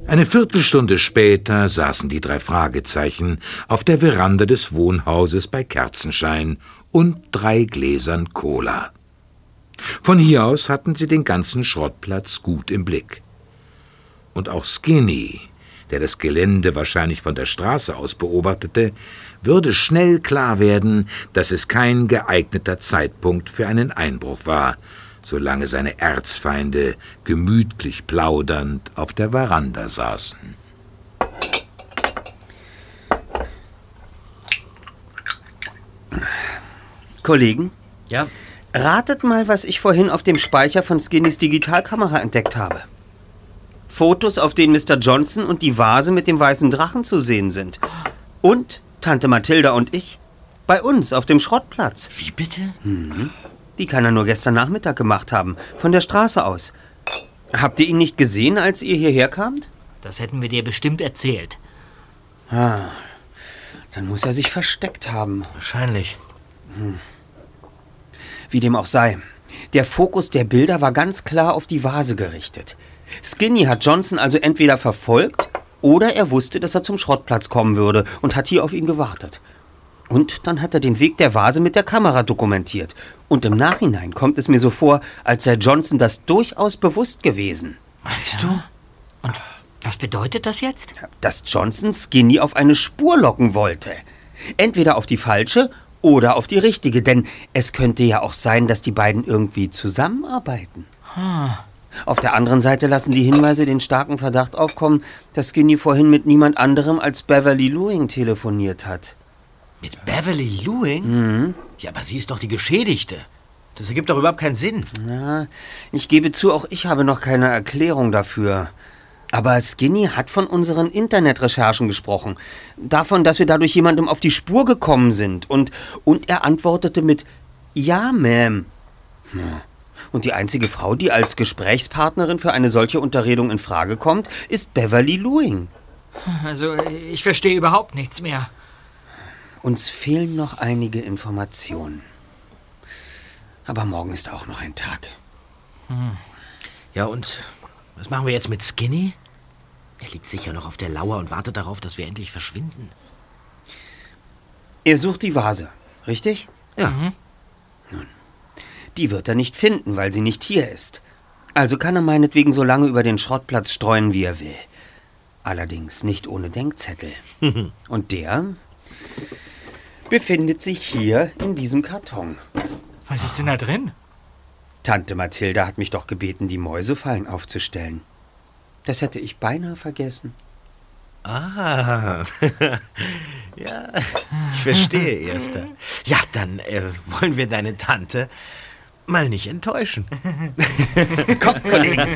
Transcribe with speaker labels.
Speaker 1: Eine Viertelstunde später saßen die 3 Fragezeichen auf der Veranda des Wohnhauses bei Kerzenschein und 3 Gläsern Cola. Von hier aus hatten sie den ganzen Schrottplatz gut im Blick. Und auch Skinny, der das Gelände wahrscheinlich von der Straße aus beobachtete, würde schnell klar werden, dass es kein geeigneter Zeitpunkt für einen Einbruch war, solange seine Erzfeinde gemütlich plaudernd auf der Veranda saßen.
Speaker 2: Kollegen?
Speaker 3: Ja?
Speaker 2: Ratet mal, was ich vorhin auf dem Speicher von Skinnys Digitalkamera entdeckt habe. Fotos, auf denen Mr. Johnson und die Vase mit dem weißen Drachen zu sehen sind. Und Tante Mathilda und ich bei uns auf dem Schrottplatz.
Speaker 3: Wie bitte?
Speaker 2: Die kann er nur gestern Nachmittag gemacht haben, von der Straße aus. Habt ihr ihn nicht gesehen, als ihr hierher kamt?
Speaker 4: Das hätten wir dir bestimmt erzählt.
Speaker 2: Dann muss er sich versteckt haben.
Speaker 3: Wahrscheinlich.
Speaker 2: Wie dem auch sei, der Fokus der Bilder war ganz klar auf die Vase gerichtet. Skinny hat Johnson also entweder verfolgt oder er wusste, dass er zum Schrottplatz kommen würde und hat hier auf ihn gewartet. Und dann hat er den Weg der Vase mit der Kamera dokumentiert. Und im Nachhinein kommt es mir so vor, als sei Johnson das durchaus bewusst gewesen.
Speaker 3: Meinst du?
Speaker 4: Und was bedeutet das jetzt?
Speaker 2: Dass Johnson Skinny auf eine Spur locken wollte. Entweder auf die falsche oder auf die richtige, denn es könnte ja auch sein, dass die beiden irgendwie zusammenarbeiten. Auf der anderen Seite lassen die Hinweise den starken Verdacht aufkommen, dass Skinny vorhin mit niemand anderem als Beverly Lewing telefoniert hat.
Speaker 3: Mit Beverly Lewing? Ja, aber sie ist doch die Geschädigte. Das ergibt doch überhaupt keinen Sinn.
Speaker 2: Ja, ich gebe zu, auch ich habe noch keine Erklärung dafür. Aber Skinny hat von unseren Internetrecherchen gesprochen. Davon, dass wir dadurch jemandem auf die Spur gekommen sind. Und er antwortete mit Ja, Ma'am. Und die einzige Frau, die als Gesprächspartnerin für eine solche Unterredung in Frage kommt, ist Beverly Lewing.
Speaker 4: Also, ich verstehe überhaupt nichts mehr.
Speaker 2: Uns fehlen noch einige Informationen. Aber morgen ist auch noch ein Tag.
Speaker 3: Ja, und was machen wir jetzt mit Skinny? Er liegt sicher noch auf der Lauer und wartet darauf, dass wir endlich verschwinden.
Speaker 2: Er sucht die Vase, richtig?
Speaker 3: Ja.
Speaker 2: Nun, die wird er nicht finden, weil sie nicht hier ist. Also kann er meinetwegen so lange über den Schrottplatz streuen, wie er will. Allerdings nicht ohne Denkzettel. Und der befindet sich hier in diesem Karton.
Speaker 4: Was ist denn da drin?
Speaker 2: Tante Mathilda hat mich doch gebeten, die Mäusefallen aufzustellen. Das hätte ich beinahe vergessen.
Speaker 3: Ah, ja, ich verstehe, Erster. Ja, dann wollen wir deine Tante mal nicht enttäuschen.
Speaker 2: Kommt, Kollegen.